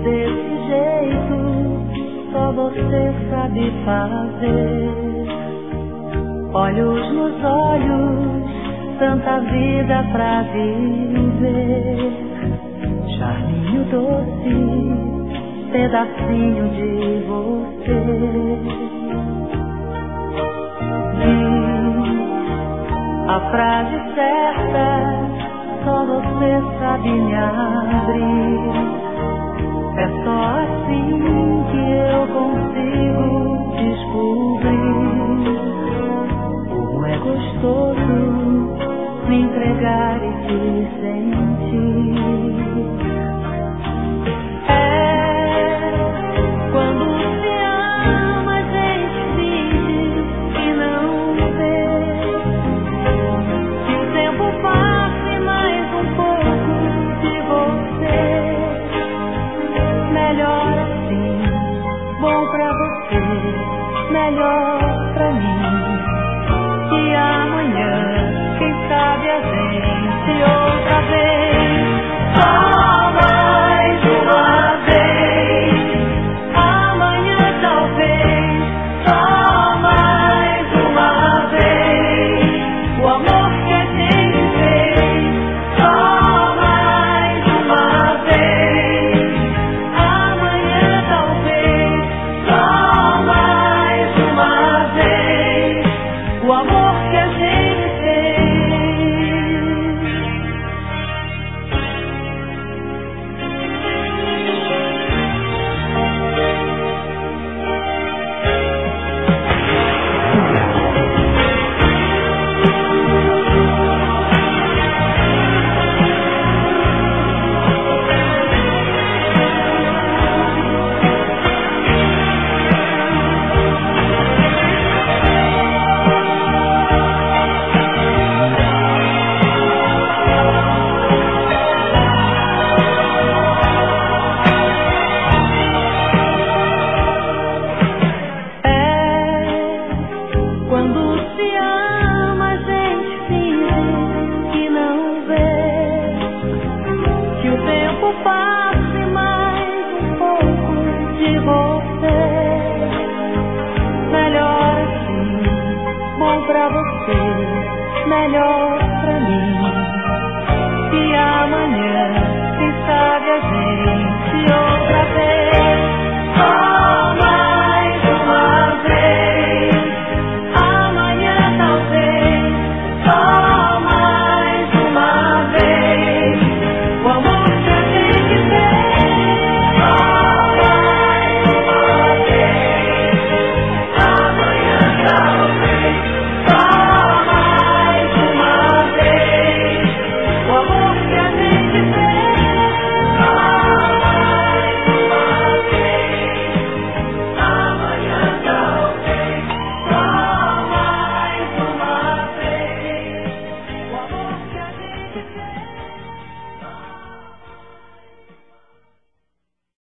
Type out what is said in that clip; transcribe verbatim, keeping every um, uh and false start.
desse jeito, só você sabe fazer. Olhos nos olhos, tanta vida pra viver. Charminho doce, pedacinho de você. Diz a frase certa, só você sabe me abrir. É só assim que eu consigo descobrir como é gostoso me entregar e te sentir. É quando se ama, a gente finge que não vê, que o tempo passe mais um pouco de você. Melhor assim, bom pra você, melhor pra mim. E amanhã, quem sabe a gente outra vez. Só mais uma vez. Amanhã talvez. Só mais uma vez. O amor que a gente fez. Só mais uma vez. Amanhã talvez. Só mais uma vez. O amor que a gente fez. Quando se ama, a gente finge que não vê, que o tempo passe mais um pouco de você. Melhor assim, bom pra você, melhor pra mim. E amanhã,